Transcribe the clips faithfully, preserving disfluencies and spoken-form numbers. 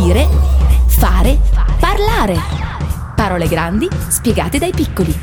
dire, fare, parlare. Parole grandi spiegate dai piccoli.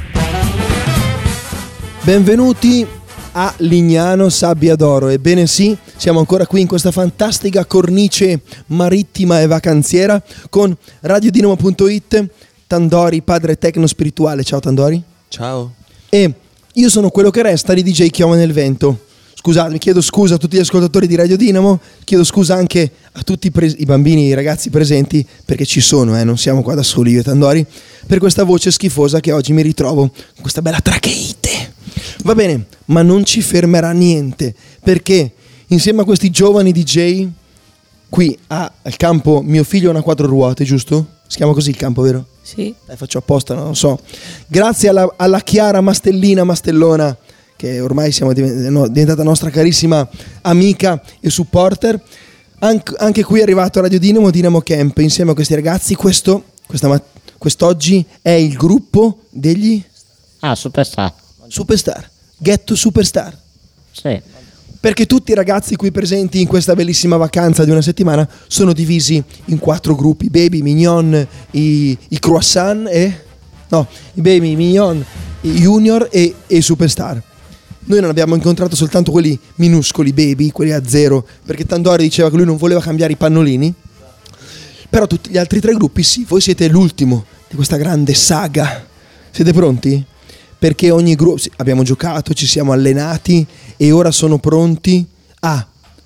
Benvenuti a Lignano Sabbia d'Oro. Ebbene sì, siamo ancora qui in questa fantastica cornice marittima e vacanziera con radiodinamo punto it, Tandori, padre tecno spirituale. Ciao Tandori. Ciao. E io sono quello che resta di D J Chioma nel Vento. Scusatemi, chiedo scusa a tutti gli ascoltatori di Radio Dinamo, chiedo scusa anche a tutti i, pres- i bambini, i ragazzi presenti, perché ci sono, eh, non siamo qua da soli io e Tandori, per questa voce schifosa che oggi mi ritrovo con questa bella tracheite. Va bene, ma non ci fermerà niente, perché insieme a questi giovani D J, qui a, al campo Mio Figlio ha una quattro ruote, giusto? Si chiama così il campo, vero? Sì. Dai, faccio apposta, non lo so. Grazie alla, alla Chiara Mastellina Mastellona, che ormai siamo diventata nostra carissima amica e supporter. Anc- anche qui è arrivato a Radio Dinamo, Dinamo Camp, insieme a questi ragazzi. Questo, questa mat- quest'oggi è il gruppo degli... Ah, Superstar. Superstar, Ghetto Superstar. Sì. Perché tutti i ragazzi qui presenti in questa bellissima vacanza di una settimana sono divisi in quattro gruppi: Baby, Mignon, i, i Croissant e... No, i Baby, Mignon, i Junior e, e i Superstar. Noi non abbiamo incontrato soltanto quelli minuscoli, Baby, quelli a zero, perché Tandori diceva che lui non voleva cambiare i pannolini. Però tutti gli altri tre gruppi sì. Voi siete l'ultimo di questa grande saga. Siete pronti? Perché ogni gruppo... Sì, abbiamo giocato, ci siamo allenati e ora sono pronti a...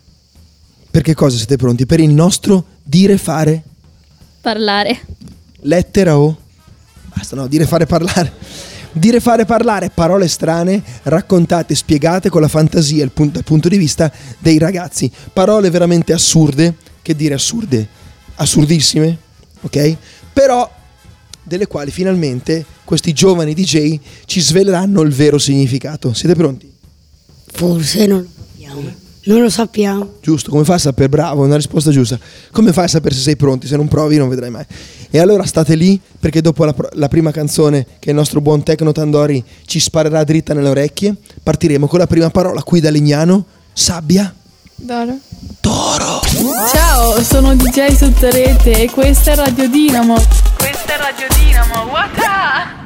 Per che cosa siete pronti? Per il nostro dire, fare... Parlare. Lettera o... Basta, no, dire, fare, parlare... Dire, fare, parlare, parole strane, raccontate, spiegate con la fantasia e il punto, dal punto di vista dei ragazzi. Parole veramente assurde, che dire assurde? Assurdissime, ok? Però delle quali finalmente questi giovani D J ci sveleranno il vero significato. Siete pronti? Forse non lo sappiamo. Non lo sappiamo. Giusto, come fai a sapere? Bravo, una risposta giusta. Come fai a sapere se sei pronti? Se non provi non vedrai mai. E allora state lì, perché dopo la, la prima canzone che il nostro buon Tecno Tandori ci sparerà dritta nelle orecchie, partiremo con la prima parola qui da Lignano. Sabbia D'Oro. d'Oro. Ciao, sono D J Sottorete e questa è Radio Dinamo. Questa è Radio Dinamo. What up?